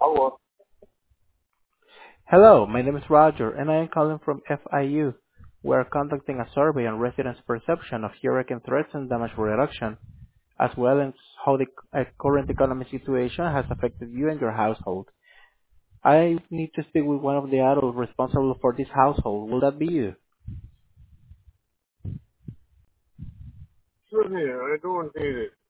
Hello. Hello, my name is Roger, and I am calling from FIU. We are conducting a survey on residents' perception of hurricane threats and damage reduction, as well as how the current economic situation has affected you and your household. I need to speak with one of the adults responsible for this household. Will that be you? Excuse me, I don't need it.